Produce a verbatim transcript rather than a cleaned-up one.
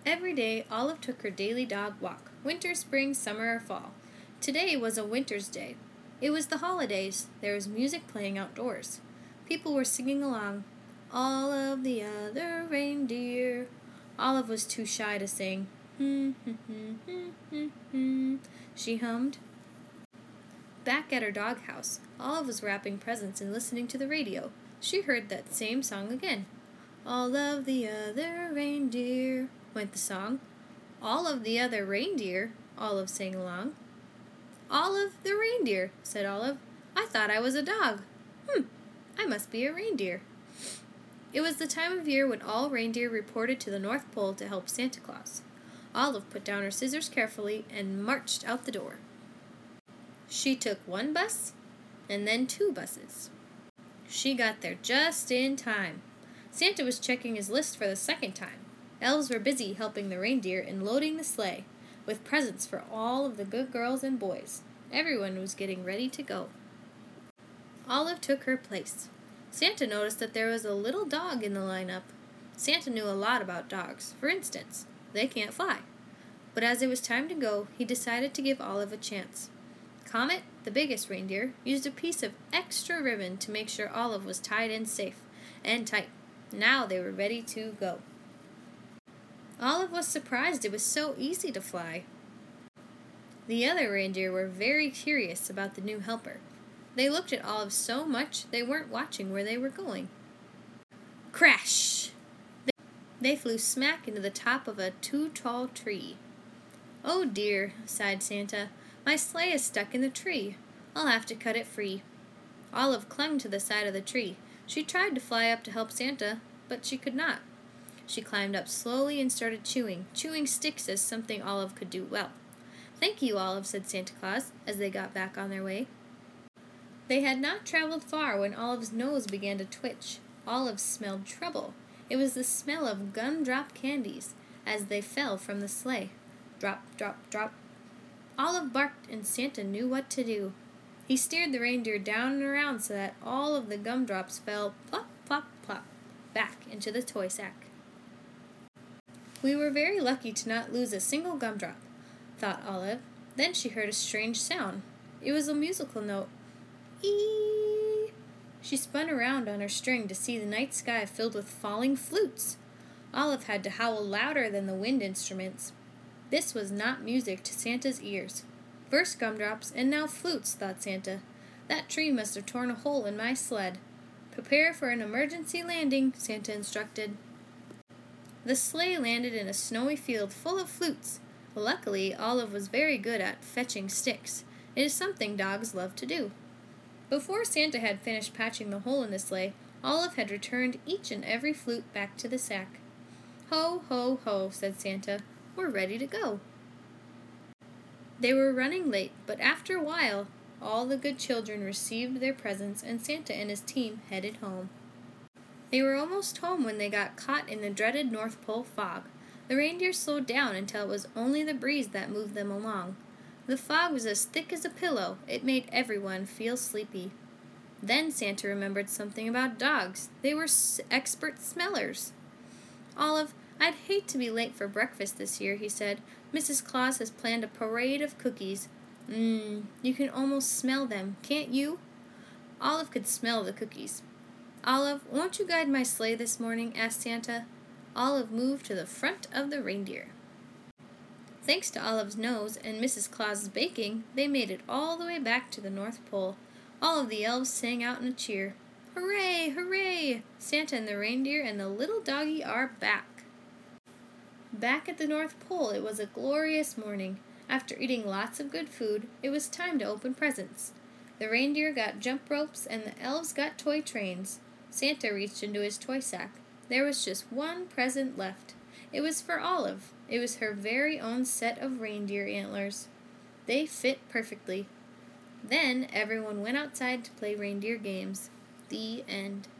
Every day, Olive took her daily dog walk, winter, spring, summer, or fall. Today was a winter's day. It was the holidays. There was music playing outdoors. People were singing along, "All of the other reindeer." Olive was too shy to sing. Hmm, hmm, hmm, hmm, hmm, hmm, she hummed. Back at her doghouse, Olive was wrapping presents and listening to the radio. She heard that same song again. "All of the other reindeer," went the song. "All of the other reindeer," Olive sang along. "Olive the reindeer," said Olive. "I thought I was a dog. Hmm, I must be a reindeer." It was the time of year when all reindeer reported to the North Pole to help Santa Claus. Olive put down her scissors carefully and marched out the door. She took one bus, and then two buses. She got there just in time. Santa was checking his list for the second time. Elves were busy helping the reindeer and loading the sleigh, with presents for all of the good girls and boys. Everyone was getting ready to go. Olive took her place. Santa noticed that there was a little dog in the lineup. Santa knew a lot about dogs. For instance, they can't fly. But as it was time to go, he decided to give Olive a chance. Comet, the biggest reindeer, used a piece of extra ribbon to make sure Olive was tied in safe and tight. Now they were ready to go. Olive was surprised it was so easy to fly. The other reindeer were very curious about the new helper. They looked at Olive so much they weren't watching where they were going. Crash! They flew smack into the top of a too-tall tree. "Oh dear," sighed Santa. "My sleigh is stuck in the tree. I'll have to cut it free." Olive clung to the side of the tree. She tried to fly up to help Santa, but she could not. She climbed up slowly and started chewing. Chewing sticks is something Olive could do well. "Thank you, Olive," said Santa Claus, as they got back on their way. They had not traveled far when Olive's nose began to twitch. Olive smelled trouble. It was the smell of gumdrop candies as they fell from the sleigh. Drop, drop, drop. Olive barked, and Santa knew what to do. He steered the reindeer down and around so that all of the gumdrops fell plop, plop, plop, back into the toy sack. "We were very lucky to not lose a single gumdrop," thought Olive. Then she heard a strange sound. It was a musical note. Eee! She spun around on her string to see the night sky filled with falling flutes. Olive had to howl louder than the wind instruments. This was not music to Santa's ears. First gumdrops, and now flutes, thought Santa. That tree must have torn a hole in my sled. "Prepare for an emergency landing," Santa instructed. The sleigh landed in a snowy field full of flutes. Luckily, Olive was very good at fetching sticks. It is something dogs love to do. Before Santa had finished patching the hole in the sleigh, Olive had returned each and every flute back to the sack. "Ho, ho, ho," said Santa. "We're ready to go." They were running late, but after a while, all the good children received their presents and Santa and his team headed home. They were almost home when they got caught in the dreaded North Pole fog. The reindeer slowed down until it was only the breeze that moved them along. The fog was as thick as a pillow. It made everyone feel sleepy. Then Santa remembered something about dogs. They were s- expert smellers. "Olive, I'd hate to be late for breakfast this year," he said. "Missus Claus has planned a parade of cookies. Mmm, you can almost smell them, can't you?" Olive could smell the cookies. "Olive, won't you guide my sleigh this morning?" asked Santa. Olive moved to the front of the reindeer. Thanks to Olive's nose and Missus Claus's baking, they made it all the way back to the North Pole. All of the elves sang out in a cheer. "Hooray! Hooray! Santa and the reindeer and the little doggy are back!" Back at the North Pole, it was a glorious morning. After eating lots of good food, it was time to open presents. The reindeer got jump ropes and the elves got toy trains. Santa reached into his toy sack. There was just one present left. It was for Olive. It was her very own set of reindeer antlers. They fit perfectly. Then everyone went outside to play reindeer games. The end.